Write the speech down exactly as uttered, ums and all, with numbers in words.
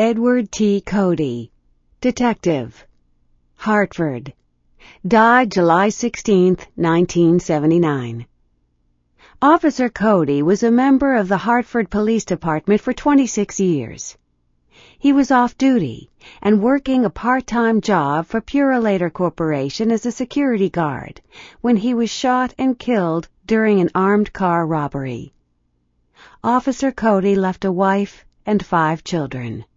Edward T. Cody, Detective, Hartford. Died July sixteenth, nineteen seventy-nine. Officer Cody was a member of the Hartford Police Department for twenty-six years. He was off duty and working a part-time job for Purolator Corporation as a security guard when he was shot and killed during an armed car robbery. Officer Cody left a wife and five children.